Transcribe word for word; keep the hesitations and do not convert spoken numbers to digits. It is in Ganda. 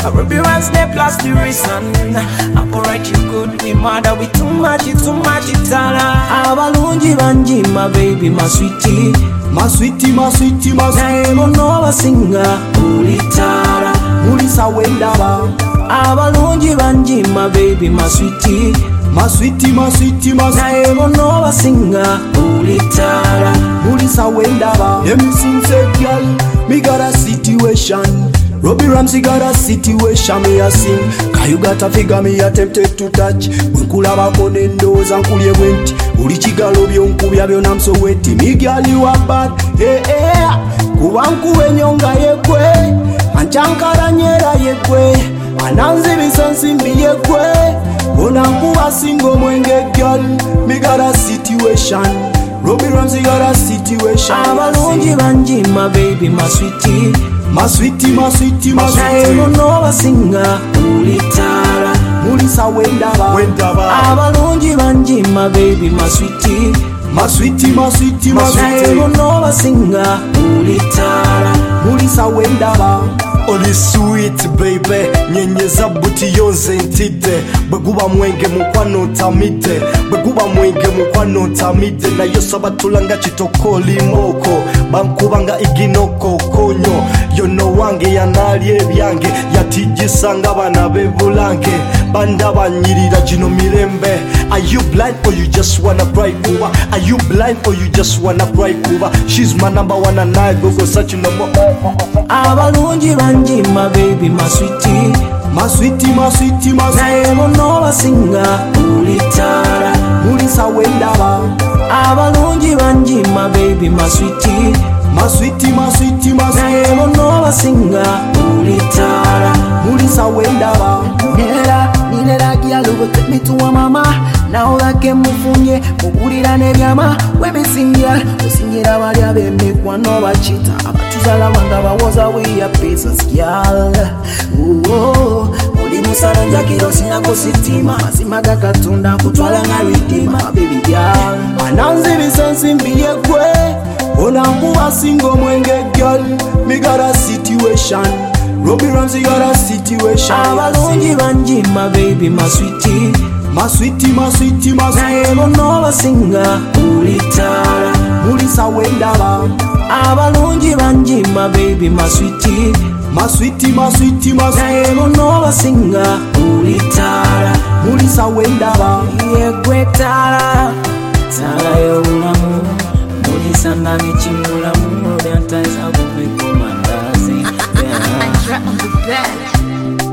Ruby runs the plus the reason. Operate you good, we mother with too much, too much itala. Abalungi banji, my baby, my sweetie. My sweetie, my sweetie, my sweetie. Naebo no singer, ulitara. Mulisa wendaba. Abalungi banji, my baby, my sweetie. My sweetie, my sweetie, my sweetie. Naebo no singer, ulitara. Mulisa wendaba. Let me sing, say, girl, me got a situation. Robbie Ramsey got a situation, me a sing. Ka you got a figure me a tempted to touch. Wenkulaba kone ndoza nkulye bwenti. Uli chigalo byonkubya byona msoweti. Me girl you are bad, hey hey. Kuba nkuwe nyonga yekwe. Anchankara nyera yekwe. Ananzi bisansi mbi yekwe. Bona nkuwa singo mwenge girl. Me got a situation. Robbie Ramsey got a situation. Abalungi banji, my baby, my sweetie. My sweetie, my sweetie, my sweetie. Naebo no singer, ulitara. Mulisa wendaba, wendaba. Abalungi banji, my baby, my sweetie. My sweetie, my sweetie, my sweetie. Naebo no singer, ulitara. Mulisa wendaba. Oli sweet baby, nyenyeza buti yonze ntide. Bweguba mwenge mukwano tamide. Bweguba mwenge mukwano tamide. Na yosaba tulanga chitokoli moko. Bankubanga iginoko konyo. Yono wange yanali ebyange. Yatijisanga bana bevulange. Banda banyirira jino mirembe. Are you blind or you just wanna bright kuba? Are you blind or you just wanna bright kuba? She's my number one and I go go such no more. Abalungi banji, my baby, my sweetie. My sweetie, my sweetie, my sweetie. Naebo no singer, ulitara. Mulisa wendaba. Abalungi banji, my baby, my sweetie. My sweetie, my sweetie, my sweetie. Naebo no singer, ulitara. Mulisa wendaba. Nera, nera gyalo go take me to a mama. Now that ke mufunye, mugurira nebyama. Webe singira, osingira bali abembe kwano bachita. Abatuzala wanga bawoza we ya pesa gyal. Oh, oli musana njakiro sinako sitima. Masimaga katunda kutwala nga redeema, baby gyal. Ananzi bisansi mbiye kwe. Ona nkuwa singo mwenge girl. Me got a situation. Robbie Ramsey got a situation. Abalungi banji, my baby, my sweetie. My sweetie, my sweetie, my sweetie. Naebo no singer, ulitara. Mulisa wendaba. Abalungi banji, my baby, my sweetie. My sweetie, my sweetie, my sweetie. Naebo no singer, ulitara. Mulisa wendaba. Yekwe tara. Tara yo ulamu. Mulisa nami chimulamu. Orientalize abu viko mandazi. I, I, I, I drop on the bed.